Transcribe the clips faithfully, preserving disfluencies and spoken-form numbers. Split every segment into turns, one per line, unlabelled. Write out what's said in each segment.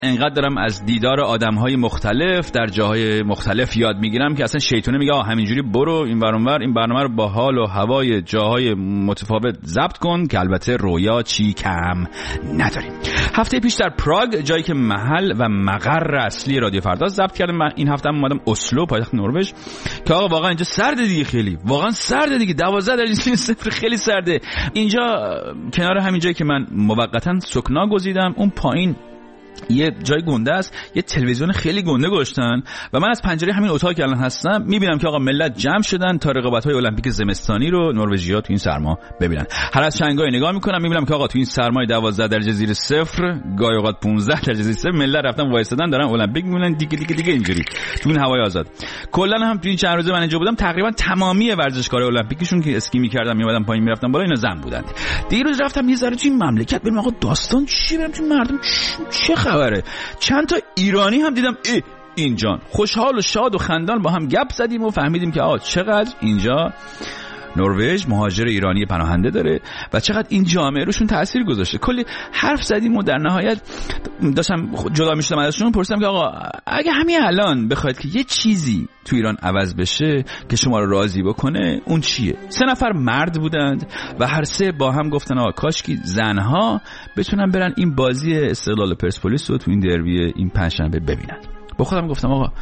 انقدر دارم از دیدار آدم‌های مختلف در جاهای مختلف یاد میگیرم که اصلا شیطونه میگه آه همینجوری برو این ور اون ور، این برنامه رو با حال و هوای جاهای متفاوت ضبط کن که البته رویا چی کم نداریم. هفته پیش در پراگ، جایی که محل و مقر اصلی رادیو فردا ضبط کردم، من این هفته هم اومدم اسلو پایتخت نروژ که آقا واقعا اینجا سرده دیگه، خیلی واقعا سرده دیگه، دوازده درجه صفر خیلی سرده. اینجا کنار همین جایی که من موقتا سکنا گزیدم، اون پایین یه جای گنده است، یه تلویزیون خیلی گنده گذاشتن و من از پنجره همین اتاق که الان هستم میبینم که آقا ملت جمع شدن تا رقابت‌های المپیک زمستانی رو نروژی‌ها تو این سرما ببینن. هر از چنگای نگاه میکنم میبینم که آقا تو این سرمای دوازده درجه زیر صفر، گاهی اوقات پانزده درجه زیر صفر، ملت رفتن وایسادن دارن المپیک میبینن دیگه دیگه دیگه اینجوری تو این هوای آزاد. کلا هم تو این چند روزه من اینجا بودم تقریبا تمامی ورزشکارای المپیکشون که اسکی میکردن میومدن پایین میرفتن بالا، اینا زن بودند. دیروز رفتم یه ذره تو این مملکت ببینم آقا داستان چی، برم تو مردم چه خبره. چند تا ایرانی هم دیدم ای اینجان خوشحال و شاد و خندان با هم گپ زدیم و فهمیدیم که آقا چقدر اینجا نروژ مهاجر ایرانی پناهنده داره و چقدر این جامعه روشون تأثیر گذاشته. کلی حرف زدیم و در نهایت داشتم جدا میشدم ازشون، پرسیدم که آقا اگه همین الان بخواید که یه چیزی تو ایران عوض بشه که شما رو راضی بکنه اون چیه؟ سه نفر مرد بودند و هر سه با هم گفتن آقا کاشکی زنها بتونن برن این بازی استقلال پرسپولیس رو تو این دربی این پنجشنبه ببینن. با خودم گفتم آقا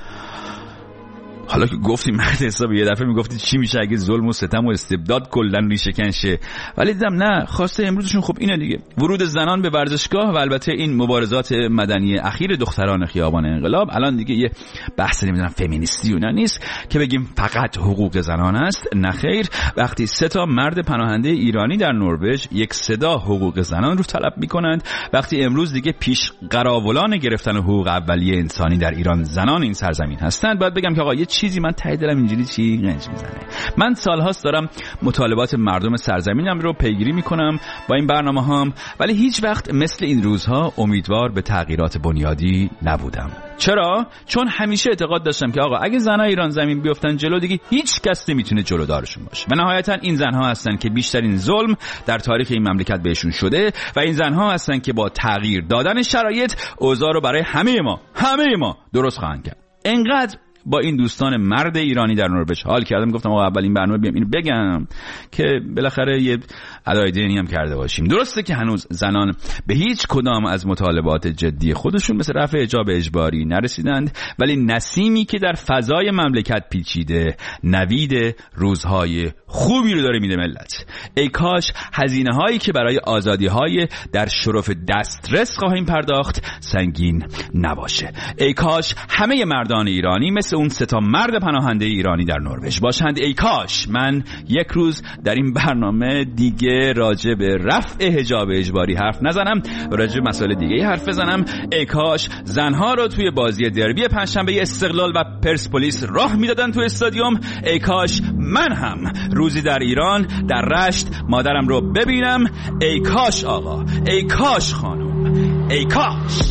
حالا که گفتیم مرد حساب، یه دفعه میگفتی چی میشه اگه ظلم و ستم و استبداد کلا ریشه کنشه، ولی دیدم نه، خواسته امروزشون خب اینه دیگه، ورود زنان به ورزشگاه و البته این مبارزات مدنی اخیر دختران خیابان انقلاب. الان دیگه یه بحث نمیدونم فمینیستی و نه نیست که بگیم فقط حقوق زنان است، نه خیر. وقتی سه تا مرد پناهنده ایرانی در نروژ یک صدا حقوق زنان رو طلب میکنند، وقتی امروز دیگه پیش قراولان گرفتن حقوق اولیه انسانی در ایران زنان این سرزمین هستند، باید بگم که آقا یه چیزی من ته دلم اینجوری چی گنج میزنه. من سالهاست دارم مطالبات مردم سرزمینم رو پیگیری میکنم با این برنامه هام، ولی هیچ وقت مثل این روزها امیدوار به تغییرات بنیادی نبودم. چرا؟ چون همیشه اعتقاد داشتم که آقا اگه زنای ایران زمین بیفتن جلو دیگه هیچ کس نمیتونه جلودارشون باشه و نهایتا این زنها هستن که بیشترین ظلم در تاریخ این مملکت بهشون شده و این زنها هستن که با تغییر دادن شرایط اوضاع رو برای همه ما همه ما درست خواهند کرد. انقدر با این دوستان مرد ایرانی در نروژ حال کردم، گفتم آقا اول این برنامه بیام اینو بگم که بالاخره یه ادای دینی هم کرده باشیم. درسته که هنوز زنان به هیچ کدام از مطالبات جدی خودشون مثل رفع حجاب اجباری نرسیدند، ولی نسیمی که در فضای مملکت پیچیده نوید روزهای خوبی رو داره میده ملت. ای کاش هزینه هایی که برای آزادی های در شرف دسترس خواهیم پرداخت سنگین نباشه. ای کاش همه مردان ایرانی مثل اون سه تا مرد پناهنده ایرانی در نروژ باشند. ای کاش من یک روز در این برنامه دیگه راجع به رفع حجاب اجباری حرف نزنم و راجع به مسائل دیگه حرف بزنم. ای کاش زنها رو توی بازی دربی پنجشنبه استقلال و پرسپولیس راه میدادن تو استادیوم. ای کاش من هم روزی در ایران در رشت مادرم رو ببینم. ای کاش آقا، ای کاش خانم، ای کاش.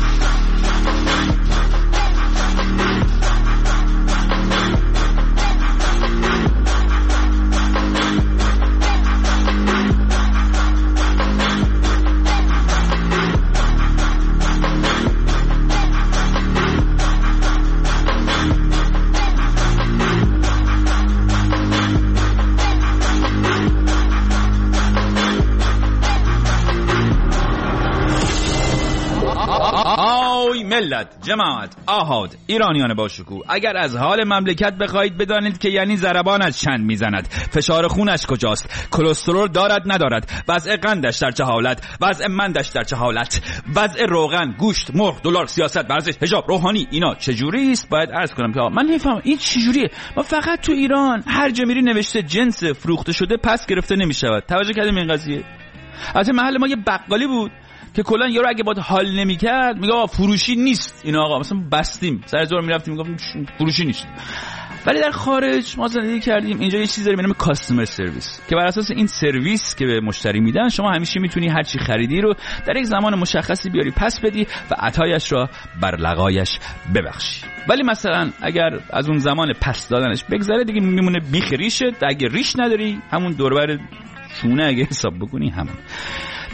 ملت، جماعت، آهاد، ایرانیان با شکوه، اگر از حال مملکت بخواهید بدانید که یعنی ضربانش چند میزند، فشار خونش کجاست، کلسترول دارد ندارد، وضع قندش در چه حالت، وضع مندش در چه حالت، وضع روغن، گوشت، مرغ، دلار، سیاست، ورزش، حجاب، روحانی، اینا چجوری است، باید عرض کنم که من نمیفهمم این چجوریه. ما فقط تو ایران هر جا میری نوشته جنس فروخته شده پس گرفته نمیشود. توجه کردیم این قضیه؟ البته محل ما یه بقالی بود که کلا یارو اگه باید حال نمی‌کرد میگه آقا فروشی نیست اینا، آقا مثلا بستیم سر زور میرفتیم میگفتیم فروشی نیست. ولی در خارج ما زندگی کردیم، اینجا یه چیزی داریم به نام کاستمر سرویس که بر اساس این سرویس که به مشتری میدن شما همیشه میتونی هر چی خریدی رو در یک زمان مشخصی بیاری پس بدی و عطایش را بر لقایش ببخشی. ولی مثلا اگر از اون زمان پس دادنش بگذره دیگه میمونه بیخ ریشه، اگه ریش نداری همون دوربر چونه اگه حساب بکنی همون.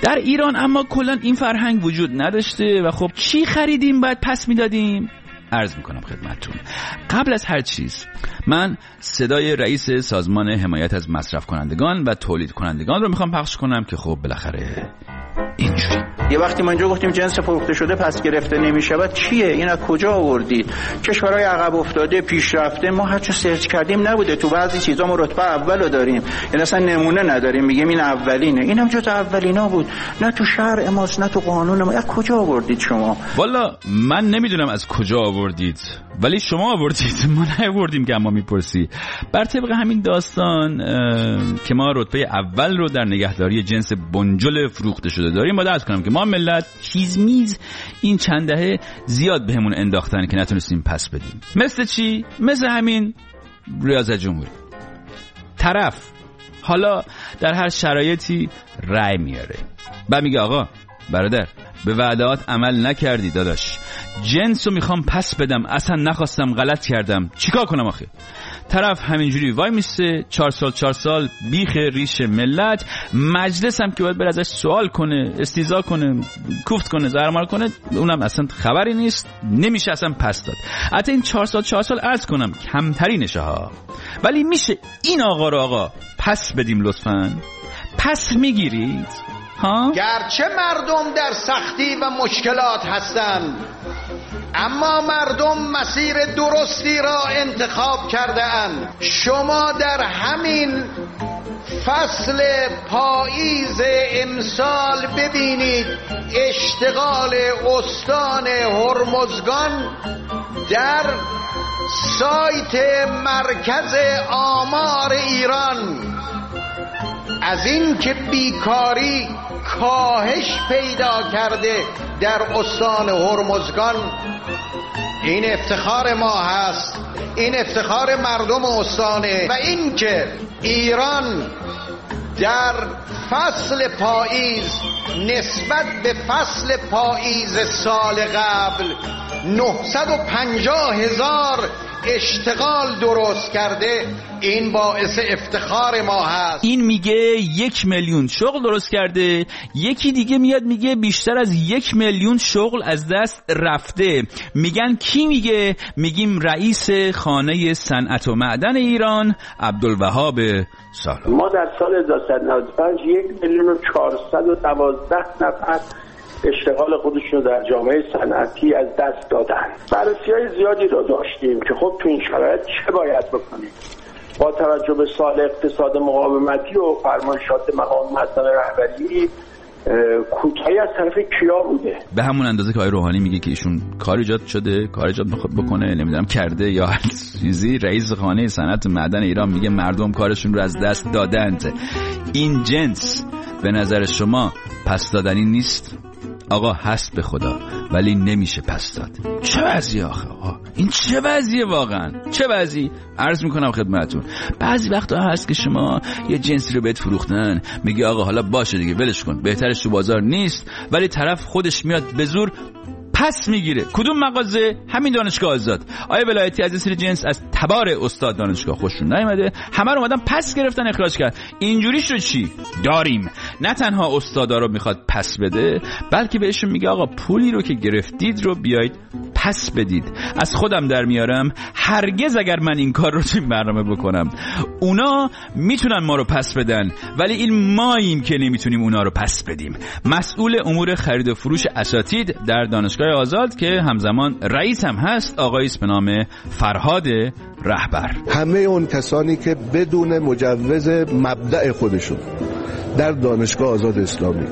در ایران اما کلا این فرهنگ وجود نداشته و خب چی خریدیم باید پس میدادیم. عرض میکنم خدمتتون، قبل از هر چیز من صدای رئیس سازمان حمایت از مصرف کنندگان و تولید کنندگان رو میخوام پخش کنم که خب بالاخره اینجوری
یه وقتی ما اینجا گفتیم جنس فروخته شده پس گرفته نمیشود، چیه این؟ از کجا آوردید؟ کشورهای عقب افتاده پیشرفته ما هر چه سرچ کردیم نبوده، تو بعضی چیزا ما رتبه اولو داریم، یعنی اصلا نمونه نداریم میگیم این اولینه. اینم جز اولینا بود، نه تو شرع ماست نه تو قانون ما. از کجا آوردید شما؟
والا من نمیدونم از کجا آوردید، ولی شما آوردید، ما نیاوردیم که اما میپرسی. بر طبق همین داستان که ما رتبه اول رو در نگهداری جنس بنجل فروخته شده داریم، باید عرض کنم که ما ملت چیز میز این چند دهه زیاد بهمون انداختن که نتونستیم پس بدیم. مثل چی؟ مثل همین ریاست جمهوری. طرف حالا در هر شرایطی رأی میاره، بعد میگه آقا برادر به وعدات عمل نکردی داداش، جنسو میخوام پس بدم، اصلا نخواستم، غلط کردم، چیکار کنم آخه؟ طرف همینجوری وای میسته چهار سال چهار سال بیخ ریش ملت، مجلس هم که باید بر ازش سوال کنه، استیضاح کنه، کوفت کنه، زهرمار کنه، اونم اصلا خبری نیست، نمیشه اصلا پس داد. حتی این چهار سال چهار سال عرض کنم کمترینشه ها، ولی میشه این آقا رو آقا پس بدیم لطفاً؟ پس میگیرید؟ ها؟
گرچه مردم در سختی و مشکلات هستند، اما مردم مسیر درستی را انتخاب کرده اند. شما در همین فصل پاییز امسال ببینید اشتغال استان هرمزگان در سایت مرکز آمار ایران از این که بیکاری کاهش پیدا کرده در استان هرمزگان، این افتخار ما هست، این افتخار مردم استانه. و این که ایران در فصل پاییز نسبت به فصل پاییز سال قبل نهصد و پنجاه هزار اشتغال درست کرده، این باعث افتخار ما هست.
این میگه یک میلیون شغل درست کرده، یکی دیگه میاد میگه بیشتر از یک میلیون شغل از دست رفته. میگن کی میگه؟ میگیم رئیس خانه صنعت و معدن ایران عبدالوهاب سالار.
ما در سال هزار و سیصد و نود و پنج یک میلیون و چهارصد و دوازده نفر اشتغال خودشون در جامعه صنعتی از دست دادن. بررسی‌های زیادی رو داشتیم که خب تو این شرایط چه باید بکنیم. با توجه به سال اقتصاد مقاومتی و فرمایشات مقام معظم رهبری کوتاهی از طرف کیا بوده.
به همون اندازه که آقای روحانی میگه که ایشون کار ایجاد شده، کار ایجاد میخواد بکنه، نمیدونم کرده یا هر چیزی، رئیس خانه صنعت معدن ایران میگه مردم کارشون رو از دست دادند. این جنس به نظر شما پس دادنی نیست؟ آقا هست به خدا، ولی نمیشه پس داد. چه وضعیه آخه آقا؟ این چه وضعیه واقعا؟ چه وضعی؟ عرض میکنم خدمتتون، بعضی وقتا هست که شما یه جنسی رو بهت فروختن، میگه آقا حالا باشه دیگه ولش کن، بهترش تو بازار نیست، ولی طرف خودش میاد به زور پس میگیره. کدوم مغازه؟ همین دانشگاه آزاد. آیا ولایتی از این سری جنس از تبار استاد دانشگاه خوششون نیومده، همه رو اومدن پس گرفتن اخراج کرد. اینجوری شو چی داریم؟ نه تنها استادا رو میخواد پس بده، بلکه بهشون میگه آقا پولی رو که گرفتید رو بیایید پس بدید. از خودم در میارم، هرگز اگر من این کار رو توی برنامه بکنم اونا میتونن ما رو پس بدن، ولی این ماییم که نمیتونیم اونا رو پس بدیم. مسئول امور خرید و فروش اساتید در دانشگاه آزاد که همزمان رئیس هم هست آقایی است به نام فرهاد رهبر.
همه اون کسانی که بدون مجوز مبدأ خودشون در دانشگاه آزاد اسلامی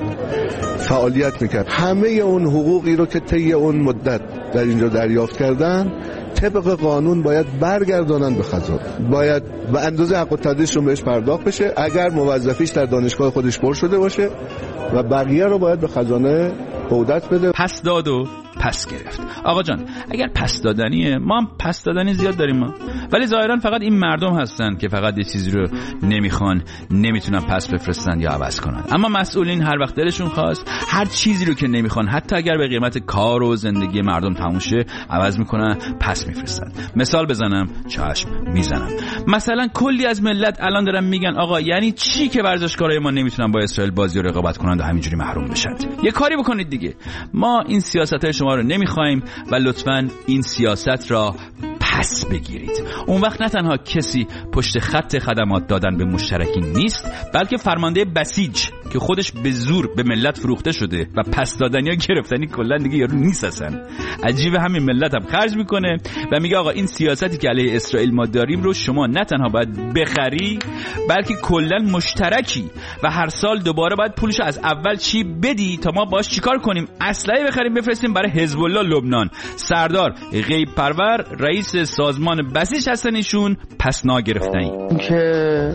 فعالیت میکرد، همه اون حقوقی رو که طی اون مدت در اینجا دریافت کردن طبق قانون باید برگردانن به خزانه، باید به اندازه حق و تدریسشون بهش پرداخت بشه اگر موظفیش در دانشگاه خودش پر شده باشه، و بقیه رو باید به خزانه عودت بده.
پس داد و پس گرفت. آقا جان اگر پس دادنیه، ما هم پس دادنی زیاد داریم ما، ولی ظاهرا فقط این مردم هستن که فقط یه چیزی رو نمیخوان، نمیتونن پس بفرستن یا عوض کنن. اما مسئولین هر وقت دلشون خواست هر چیزی رو که نمیخوان، حتی اگر به قیمت کار و زندگی مردم تموم شه، عوض میکنن، پس میفرستن. مثال بزنم، چشم میزنم. مثلا کلی از ملت الان دارن میگن آقا یعنی چی که ورزشکارای ما نمیتونن با اسرائیل بازی و رقابت کنند و همینجوری محروم بشن؟ یه کاری بکنید دیگه. ما این سیاست‌های شما رو نمیخوایم و لطفاً این سیاست را پس بگیرید. اون وقت نه تنها کسی پشت خط خدمات دادن به مشترکین نیست، بلکه فرمانده بسیج که خودش به زور به ملت فروخته شده و پس دادنی ها گرفتنی کلا دیگه یارو نیست اصلا. عجیبه همین ملت هم خرج میکنه و میگه آقا این سیاستی که علیه اسرائیل ما داریم رو شما نه تنها باید بخری، بلکه کلا مشترکی و هر سال دوباره باید پولشو از اول چی بدی تا ما باش چیکار کنیم؟ اسلحه بخریم بفرستیم برای حزب الله لبنان. سردار غیب پرور رئیس سازمان بسیج هستن ایشون، پس ناگرفتنی.
که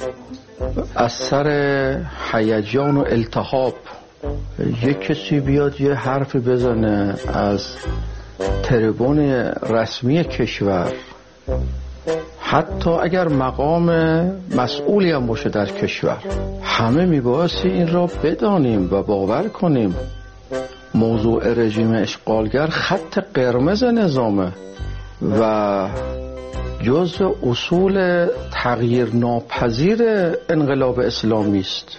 از سر هیجان و التهاب یک کسی بیاد یه حرفی بزنه از تریبون رسمی کشور، حتی اگر مقام مسئولی هم باشه در کشور، همه میبایستی این را بدانیم و باور کنیم موضوع رژیم اشغالگر خط قرمز نظامه و جزء اصول تغییر ناپذیر انقلاب اسلامی است.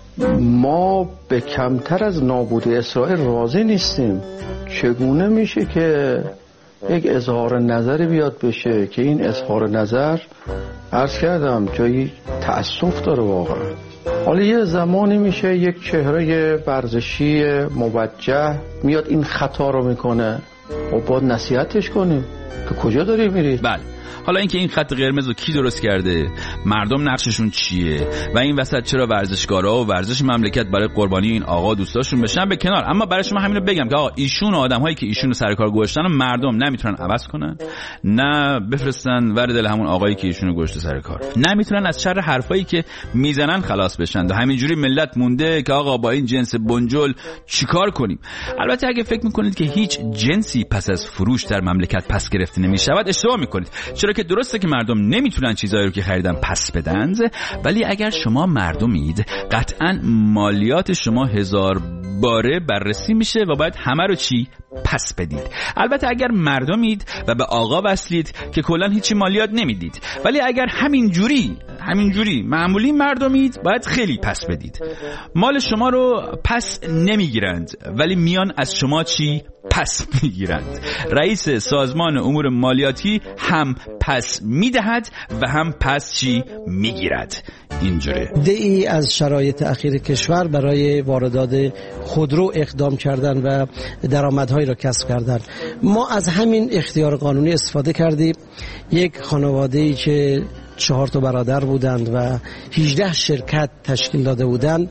ما به کمتر از نابودی اسرائیل راضی نیستیم. چگونه میشه که یک اظهار نظری بیاد بشه که این اظهار نظر عرض کردم جایی تأسف داره واقعا. حالا یه زمانی میشه یک چهره ورزشی موجه میاد این خطا رو میکنه و باید نصیحتش کنیم که کجا داری میرید.
بله، حالا اینکه این خط قرمز رو کی درست کرده، مردم نقششون چیه و این وسط چرا ورزشکارا و ورزش مملکت برای قربانی این آقا دوستاشون بشن به کنار. اما برای شما همین رو بگم که آقا ایشون و آدم‌هایی که ایشون رو سر کار گذاشتن مردم نمیتونن عوض کنن، نه بفرستن ور دل همون آقایی که ایشون رو گذاشته سر کار، نمیتونن از شر حرفایی که میزنن خلاص بشن و همینجوری ملت مونده که آقا با این جنس بنجل چیکار کنیم. البته اگه فکر میکنید که هیچ جنسی پس از فروش در مملکت پس گرفته نمیشود، اشتباه میکنید. چرا که درسته که مردم نمیتونن چیزایی رو که خریدن پس بدن، ولی اگر شما مردمید قطعاً مالیات شما هزار باره بررسی میشه و باید همه رو چی پس بدید. البته اگر مردمید و به آقا وصلید که کلا هیچی مالیات نمیدید، ولی اگر همین جوری همین جوری معمولی مردمید باید خیلی پس بدید. مال شما رو پس نمیگیرند ولی میان از شما چی پس میگیرند. رئیس سازمان امور مالیاتی هم پس میدهد و هم پس چی میگیرد. اینجوره.
دهی از شرایط اخیر کشور برای واردات خودرو اقدام کردن و درآمدهایی را کسب کردن. ما از همین اختیار قانونی استفاده کردیم. یک خانواده‌ای که چهار تا برادر بودند و هجده شرکت تشکیل داده بودند،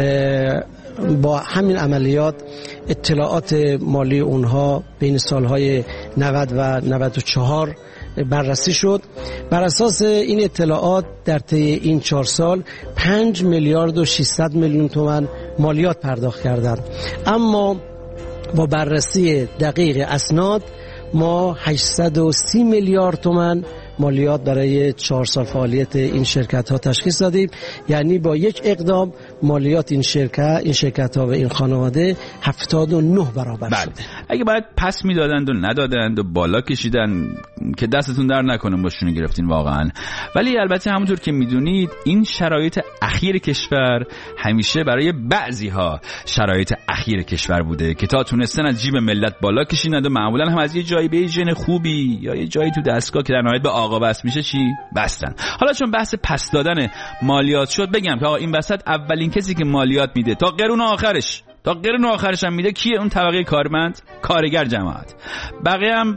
با همین عملیات اطلاعات مالی اونها بین سالهای نود و نود و چهار بررسی شد. بر اساس این اطلاعات در طی این چهار سال پنج میلیارد و ششصد میلیون تومان مالیات پرداخت کردند. اما با بررسی دقیق اسناد ما هشتصد و سی میلیارد تومان مالیات برای چهار سال فعالیت این شرکت ها تشخیص دادیم. یعنی با یک اقدام مالیات این شرکت این شرکت ها و این خانواده هفتاد و نه برابر
بله.
شد.
اگه باید پس میدادند و ندادند و بالا کشیدن که دستتون در نکنه باشونو گرفتین واقعا. ولی البته همونطور که میدونید این شرایط اخیر کشور همیشه برای بعضی ها شرایط اخیر کشور بوده که تا تونستن از جیب ملت بالا کشیدند و معمولا هم از یه جایی به جن خوبی یا یه جایی تو دستگاه که در نهایت به آقا بس میشه چی بستن. حالا چون بحث پس دادن مالیات شد بگم که آقا این وسط اولین کسی که مالیات میده تا قرون آخرش تا قرون آخرش هم میده کیه؟ اون طبقه کارمند، کارگر جماعت. بقیه هم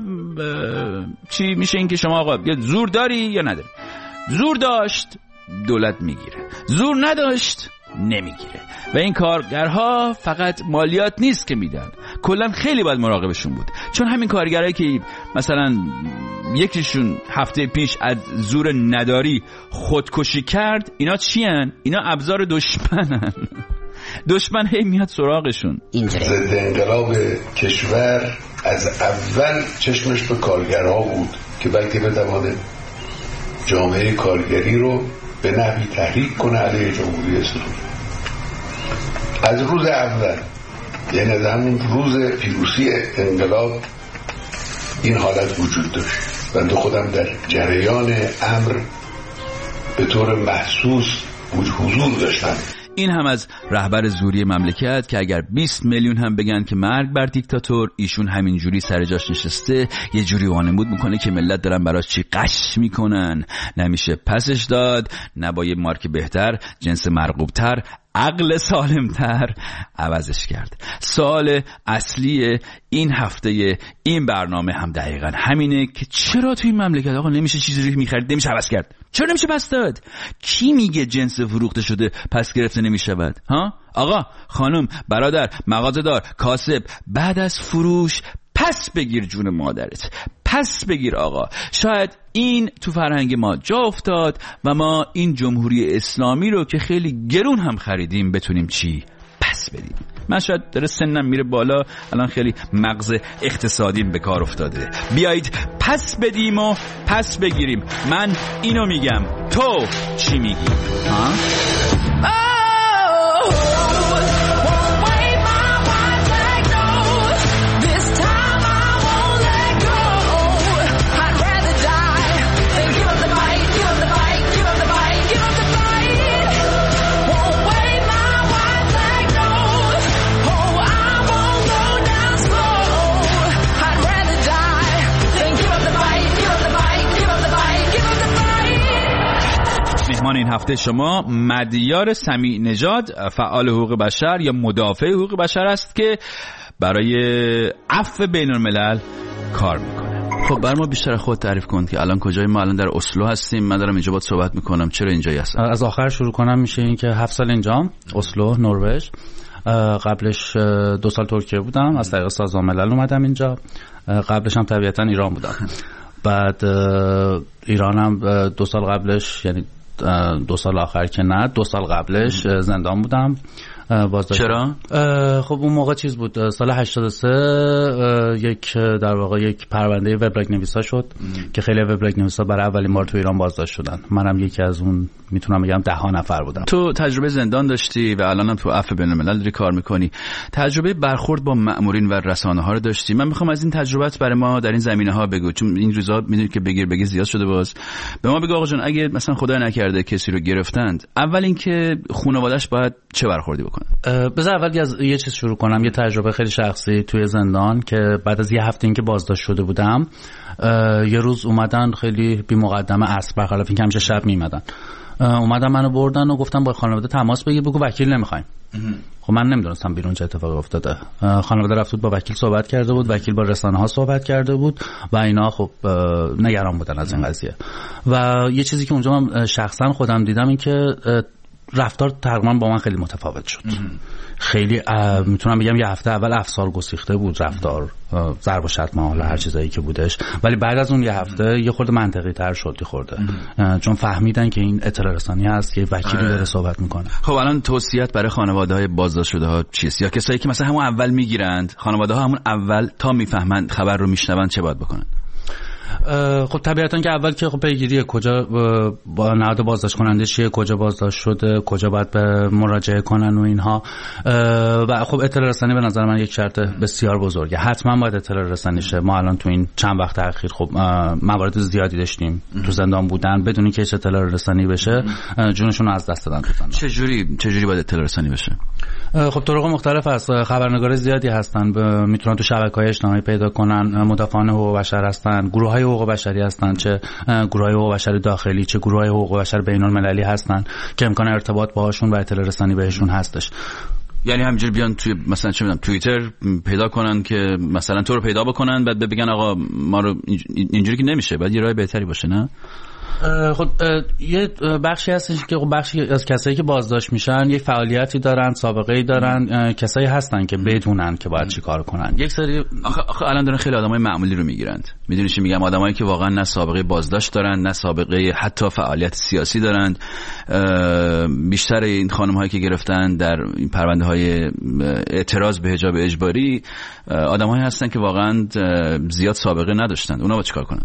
چی میشه؟ این که شما آقا یا زور داری یا نداری. زور داشت دولت میگیره، زور نداشت نمیگیره. و این کارگرها فقط مالیات نیست که میدن، کلا خیلی باید مراقبشون بود. چون همین کارگرایی که مثلا یکیشون هفته پیش از زور نداری خودکشی کرد، اینا چی هن؟ اینا ابزار دشمنن. دشمن هی میاد سراغشون.
ضد انقلاب کشور از اول چشمش به کارگرها بود که بلکه بتواند جامعه کارگری رو به نحوی تحریک کنه علیه جمهوری اسلامی. از روز اول، یعنی از همون روز پیروزی انقلاب این حالت وجود داشت. بنده خودم در جریان امر به طور محسوس حضور داشتم.
این هم از رهبر زوری مملکت که اگر بیست میلیون هم بگن که مرگ بر دیکتاتور، ایشون همین جوری سر جاش نشسته یه جوری وانمود میکنه که ملت دارن براش چی قش میکنن. نمیشه پسش داد، نه با یه مارک بهتر، جنس مرغوبتر، عقل سالمتر عوضش کرد. سوال اصلی این هفته این برنامه هم دقیقا همینه که چرا توی این مملکت آقا نمیشه چیزی رو میخرید نمیشه عوض کرد؟ چرا نمیشه پس داد؟ کی میگه جنس فروخته شده پس گرفته نمیشود؟ ها آقا، خانم، برادر، مغازه‌دار، کاسب، بعد از فروش پس بگیر جون مادرت، پس بگیر آقا. شاید این تو فرهنگ ما جا افتاد و ما این جمهوری اسلامی رو که خیلی گرون هم خریدیم بتونیم چی؟ پس بدیم. من شاید داره سنم میره بالا، الان خیلی مغز اقتصادیم به کار افتاده. بیایید پس بدیم و پس بگیریم. من اینو میگم، تو چی میگی؟ ها؟ مهمان این هفته شما مدیار سمیع نژاد، فعال حقوق بشر یا مدافع حقوق بشر است که برای عفو بین الملل کار میکنه. خب بر ما بیشتر خود تعریف کن که الان کجای ما؟ الان در اسلو هستیم، من دارم اینجا باهات صحبت میکنم. چرا اینجایی هستم؟
از آخر شروع کنم. میشه این که هفت سال اینجام، اسلو، نروژ. قبلش دو سال ترکیه بودم، از طریق سازمان ملل اومدم اینجا. قبلش هم طبیعتا ایران بودم. بعد ایرانم دو سال قبلش، یعنی دو سال آخر که نه، دو سال قبلش زندان بودم.
چرا؟
خب اون موقع چیز بود، سال هشتاد و سه یک در واقع یک پرونده وبلاگ نویسا شد ام. که خیلی وبلاگ نویسا برای اولین بار تو ایران بازداشت شدن. منم یکی از اون، میتونم بگم ده ها نفر بودم.
تو تجربه زندان داشتی و الانم تو عفو بین الملل داری کار میکنی. تجربه برخورد با مأمورین و رسانه ها رو داشتی. من میخوام از این تجربت برای ما در این زمینه ها بگو، چون این روزا میدونی که بگیر بگیر زیاد شده. باز به ما بگو آقا جان، اگه مثلا خدای نکرده کسی رو گرفتند، اول اینکه خانواده‌اش باید چه برخوردی بکنه؟
بذار اول از یه چیز شروع کنم، یه تجربه خیلی شخصی توی زندان که بعد از یه هفته اینکه بازداشت شده بودم، یه روز اومدن خیلی بی مقدمه عصر، برخلاف اینکه همیشه شب میمدن، اومدن منو بردن و گفتن با خانواده تماس بگیر، بگو وکیل نمیخوایم. خب من نمیدونستم بیرون چه اتفاقی افتاده. خانواده رفت بود با وکیل صحبت کرده بود، وکیل با رسانه ها صحبت کرده بود و اینا خب نگران بودن از این قضیه. و یه چیزی که اونجا من شخصا خودم دیدم این که رفتار تقریبا با من خیلی متفاوت شد. خیلی میتونم بگم یه هفته اول افسار گسیخته بود رفتار، ضرب و شتم، حالا هر چیزایی که بودش، ولی بعد از اون یه هفته یه خورده منطقی تر شد، یه خورده چون فهمیدن که این اطلاع رسانی هست که وکیلی داره صحبت میکنه.
خب الان توصیه‌ات برای خانواده‌های بازداشت شده ها چیست؟ یا کسایی که مثلا همون اول میگیرند، خانواده ها همون اول تا میفهمند خبر رو میشنون چه باید بکنن؟
خب طبیعتا که اول که خب پیگیری کجا با نهاد بازداشت کننده چیه، کجا بازداشت شده، کجا باید به مراجعه کنن و اینها. و خب اطلاع رسانی به نظر من یک شرط بسیار بزرگه، حتما باید اطلاع رسانی شه. ما الان تو این چند وقت اخیر خب موارد زیادی داشتیم تو زندان بودن بدون که هیچ اطلاع رسانی بشه، جونشون رو از دست دادن تو زندان.
چه جوری چه جوری باید اطلاع رسانی بشه؟
خب طرق مختلف هست، خبرنگار زیادی هستن، میتونن تو شبکه‌های اجتماعی پیدا کنن، مدافعان حقوق بشر هستن، گروه‌های حقوق بشری هستن، چه گروه‌های حقوق بشر داخلی چه گروه‌های حقوق بشر بین‌المللی هستن که امکان ارتباط باهاشون و اطلاع رسانی بهشون هستش.
یعنی همینجوری بیان توی مثلا چه میدونم توییتر پیدا کنن که مثلا تو رو پیدا بکنن، بعد بگن آقا ما رو اینجوری که نمیشه، بعد یه راه بهتری باشه، نه؟
خب یه بخشی هستش که بخشی از کسایی که بازداشت میشن یک فعالیتی دارن، سابقه‌ای دارن، کسایی هستن که بدونن که باید چی کار کنن. یک سری
آخه, آخه الان دارن خیلی آدمای معمولی رو میگیرند. میدونی چی میگم؟ آدمایی که واقعا نه سابقه بازداشت دارن، نه سابقه حتی فعالیت سیاسی دارن. بیشتر این خانم‌هایی که گرفتن در این پرونده‌های اعتراض به حجاب اجباری آدمایی هستن که واقعا زیاد سابقه نداشتن. اونا با چیکار کنن؟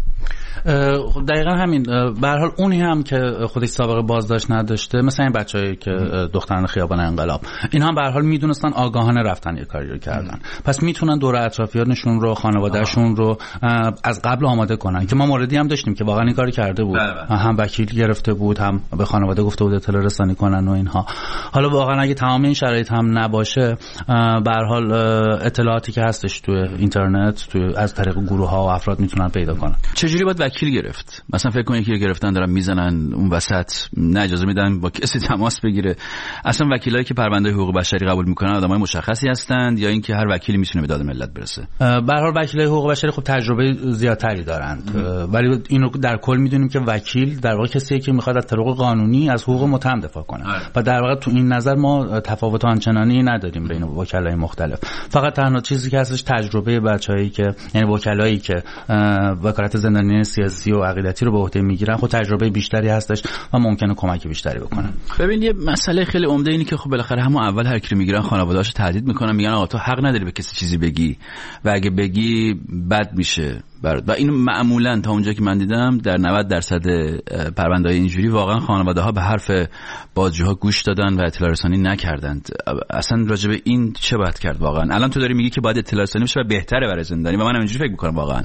خب دقیقاً همین. به هر حال اونی هم که خودش سابقه بازداشت نداشته، مثلا این بچه‌ای که دختران خیابان انقلاب، اینها هم به هر حال میدونستن، آگاهانه رفتن یه کاری رو کردن. پس میتونن دور اطرافیانشون رو، خانواده‌شون رو از قبل آماده کنن. که ما موردی هم داشتیم که واقعا این کاری کرده بود. بله. هم وکیل گرفته بود، هم به خانواده گفته بود اطلاع رسانی کنن و اینها. حالا واقعا اگه تمام این شرایط هم نباشه، به هر حال اطلاعاتی که هستش تو اینترنت، تو از طریق گروه‌ها و افراد میتونن پیدا کنن.
چجوری باید وکیل گرفت؟ مثلا فکر کن یکی رو گرفتن دارن میزنن اون وسط، نه اجازه میدن با کسی تماس بگیره. اصلا وکیلایی که پرونده حقوق بشری قبول میکنن آدمای مشخصی هستند یا اینکه هر وکیلی میتونه به داد ملت برسه؟
به هر حال وکیلای حقوق بشری خب تجربه زیادتری دارند، ولی اینو در کل میدونیم که وکیل در واقع کسیه که میخواد از طریق قانونی از حقوق متهم دفاع کنه. و در واقع تو این نظر ما تفاوت آنچنانی نداریم بین وکلای مختلف. فقط تنها چیزی که هستش تجربه بچه‌ای که، یعنی وکلایی که وکالت زندانیان سیاسی و عقیدتی رو به عهده میگیرن، خب تجربه بیشتری هستش و ممکنه کمک بیشتری بکنن.
ببین یه مسئله خیلی عمده اینه که خب بالاخره همون اول هر کی رو میگیرن خانواده‌اش تهدید میکنن، میگن آقا تو حق نداری به کسی چیزی بگی و اگه بگی بد میشه برات. و این معمولا تا اونجا که من دیدم در نود درصد پرونده‌های اینجوری واقعا خانواده‌ها به حرف بازجوها گوش دادن و اطلاع رسانی نکردند. اصلا راجع به این چه باید کرد واقعا؟ الان تو داری میگی که باید اطلاع رسانی بشه و بهتره برای زندانی و من اینجوری فکر می‌کنم واقعا.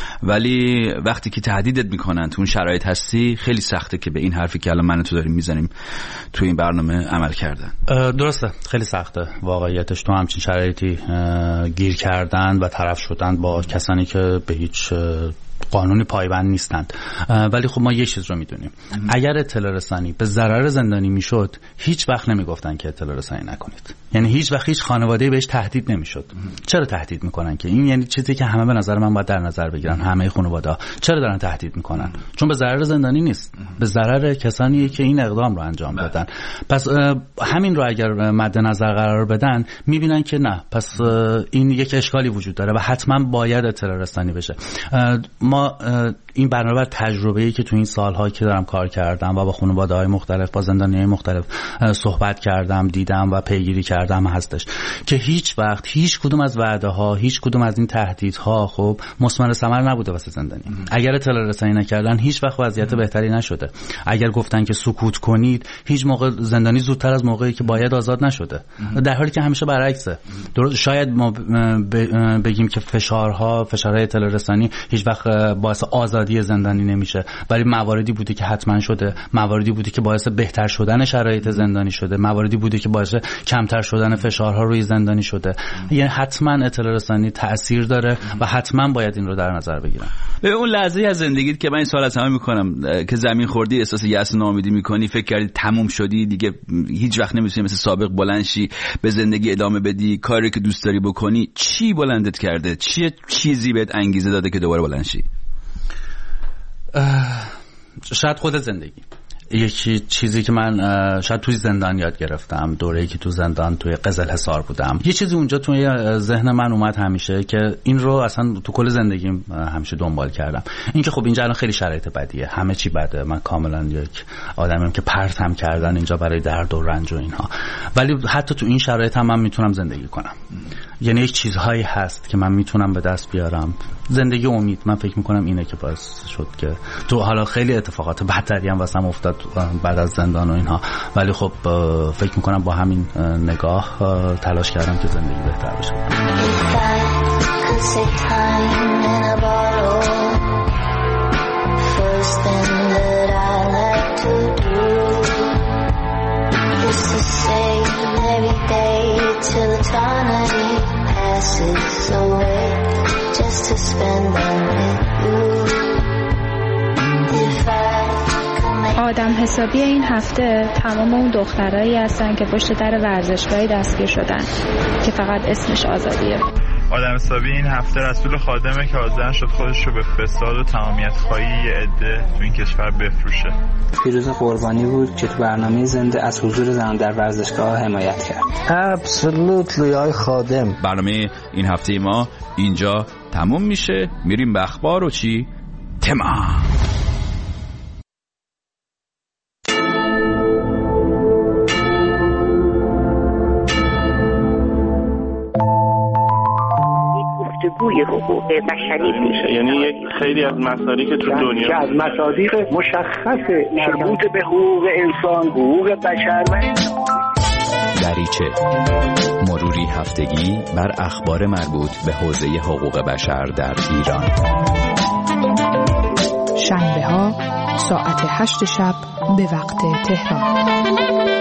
ولی وقتی که تهدیدت میکنن تو اون شرایط هستی، خیلی سخته که به این حرفی که الان من تو داریم میزنیم تو این برنامه عمل کردن.
درسته، خیلی سخته واقعیتش. تو همچین شرایطی گیر کردن و طرف شدن با کسانی که به هیچ قانونی پایبند نیستند. ولی خب ما یک چیز رو میدونیم، اگر اطلاع رسانی به ضرر زندانی میشد، هیچ وقت نمیگفتن که اطلاع رسانی نکنید. یعنی هیچ وقت هیچ خانواده‌ای بهش تهدید نمیشد. چرا تهدید میکنن؟ که این یعنی چیزی که همه به نظر من باید در نظر بگیرن. همه خانواده‌ها چرا دارن تهدید میکنن؟ چون به ضرر زندانی نیست، به ضرر کسانی که این اقدام رو انجام دادن. پس همین رو اگر مد نظر قرار بدن، میبینن که نه، پس این یک اشکالی وجود داره و حتما باید اطلاع رسانی بشه. ما این برنامه تجربه‌ای که تو این سال‌ها که دارم کار کردم و با خانواده‌های مختلف، با زندانیای مختلف صحبت کردم، دیدم و پیگیری کردم هستش که هیچ وقت هیچ کدوم از وعده‌ها، هیچ کدوم از این تهدیدها خب مثمر ثمر نبوده واسه زندانی. اگر اطلاع رسانی نکردن، هیچ وقت وضعیت بهتری نشده. اگر گفتن که سکوت کنید، هیچ موقع زندانی زودتر از موقعی که باید آزاد نشده، در حالی که همیشه برعکسه. شاید ما بگیم که فشارها، فشارهای اطلاع رسانی هیچ وقت باعث آزادی زندانی نمیشه، ولی مواردی بوده که حتما شده، مواردی بوده که باعث بهتر شدن شرایط زندانی شده، مواردی بوده که باعث کمتر شدن فشارها روی زندانی شده. یعنی حتما اطلاع رسانی تأثیر داره و حتما باید این رو در نظر بگیرن.
به اون لحظه از زندگیت که من این سوال از همه میکنم، که زمین خوردی، احساس یأس و ناامیدی میکنی، فکر کردی تموم شدی دیگه، هیچ وقت نمیتونی مثل سابق بلند شی، به زندگی ادامه بدی، کاری که دوست داری بکنی، چی بلندت کرده؟ چی چیزی بهت انگیزه داده که دوباره بلند شی؟
شاید خود زندگی. یکی چیزی که من شاید توی زندان یاد گرفتم، دوره‌ای که تو زندان توی قزل حصار بودم، یه چیزی اونجا توی ذهن من اومد همیشه که این رو اصلا تو کل زندگیم همیشه دنبال کردم، این که خب اینجا الان خیلی شرایط بدیه، همه چی بده، من کاملا یک آدمیم که پرتم کردن اینجا برای درد و رنج و اینها، ولی حتی تو این شرایط هم من میتونم زندگی کنم. یعنی یک چیزهایی هست که من میتونم به دست بیارم. زندگی امید، من فکر میکنم اینه که باعث شد که تو حالا خیلی اتفاقات بدتری هم واسم افتاد بعد از زندان و اینها، ولی خب فکر میکنم با همین نگاه تلاش کردم که زندگی بهتر بشه.
آدم حسابی این هفته تمام اون دخترایی هستن که پشت در ورزشگاهی دستگیر شدن که فقط اسمش آزادیه.
آدم حسابی این هفته رسول خادمه که حاضر شد خودش رو به فساد و تمامیت خواهی یه عده تو این کشور بفروشه.
پیروز قربانی بود که تو برنامه زنده از حضور زن در ورزشگاه حمایت کرد.
ابسولوتلی آی خادم.
برنامه این هفته ما اینجا تموم میشه. میریم به اخبار و چی؟ تمام.
گفتگوی حقوق بشری میشه، یعنی یک خیلی از مصادیق که تو دنیا که از مصادیق مشخص مربوط به حقوق انسان، حقوق بشر و
دریچه، مروری هفتگی بر اخبار مربوط به حوزه حقوق بشر در ایران.
شنبه ها ساعت هشت شب به وقت تهران.